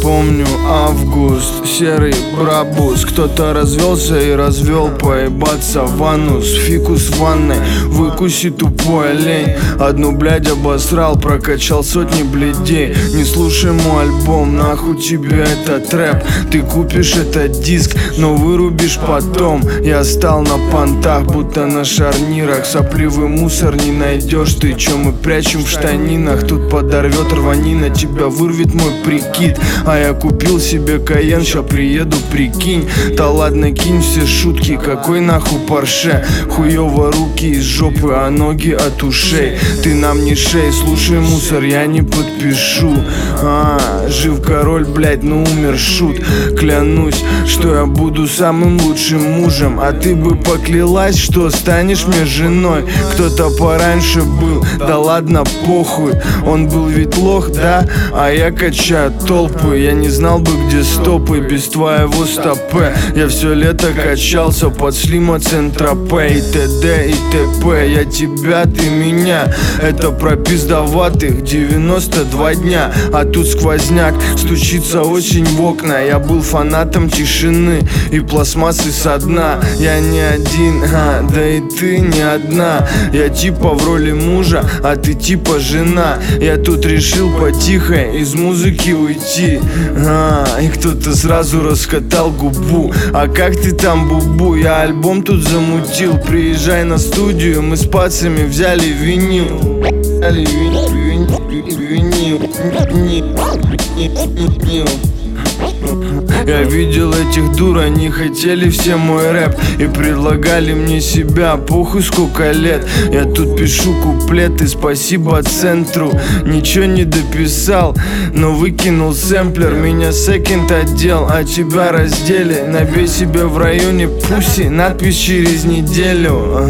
Помню август, серый брабус. Кто-то развелся и развел поебаться в анус. Фикус в ванной, выкуси тупой олень. Одну блядь обосрал, прокачал сотни блядей. Не слушай мой альбом, нахуй тебе этот рэп. Ты купишь этот диск, но вырубишь потом. Я стал на понтах, будто на шарнирах. Сопливый мусор не найдешь ты, чё мы прячем в штанинах. Тут подорвет рванина, тебя вырвет мой прикид. А я купил себе Кайен, ща приеду, прикинь. Да ладно, кинь все шутки, какой нахуй Порше. Хуёво руки из жопы, а ноги от ушей. Ты нам не шей, слушай мусор, я не подпишу. Жив король, блядь, но умер шут. Клянусь, что я буду самым лучшим мужем. А ты бы поклялась, что станешь мне женой. Кто-то пораньше был, да ладно, похуй. Он был ведь лох, да, а я качаю толпы. Я не знал бы, где стопы без твоего стопе. Я все лето качался под слима Центропе. И т.д. и т.п. Я тебя, ты меня. Это про пиздоватых 92 дня. А тут сквозняк, стучится осень в окна. Я был фанатом тишины и пластмассы со дна. Я не один, да и ты не одна. Я типа в роли мужа, а ты типа жена. Я тут решил потихо из музыки уйти. И кто-то сразу раскатал губу. А как ты там, бубу? Я альбом тут замутил. Приезжай на студию, мы с пацами взяли винил. Я видел этих дур, они хотели все мой рэп и предлагали мне себя, похуй сколько лет. Я тут пишу куплеты, спасибо центру. Ничего не дописал, но выкинул сэмплер. Меня секонд отдел, а тебя раздели. Набей себе в районе пуси, надпись через неделю.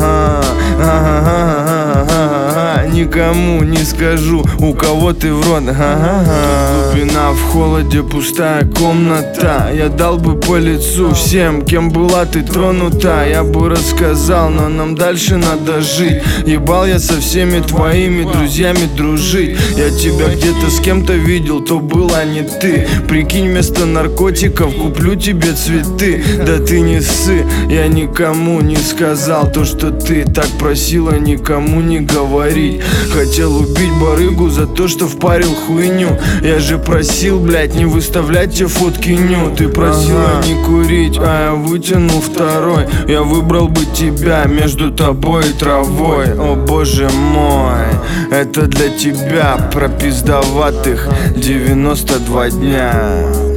Никому не скажу, у кого ты в рот. Глубина в холоде, пустая комната. Я дал бы по лицу всем, кем была ты тронута. Я бы рассказал, но нам дальше надо жить. Ебал я со всеми твоими друзьями дружить. Я тебя где-то с кем-то видел, то была не ты. Прикинь, вместо наркотиков куплю тебе цветы. Да ты не ссы, я никому не сказал то, что ты так просила никому не говорить. Хотел убить барыгу за то, что впарил хуйню. Я же просил, блядь, не выставлять те фотки ню. Ты просила не курить, а я вытянул второй. Я выбрал бы тебя между тобой и травой. О боже мой, это для тебя про пиздоватых 92 дня.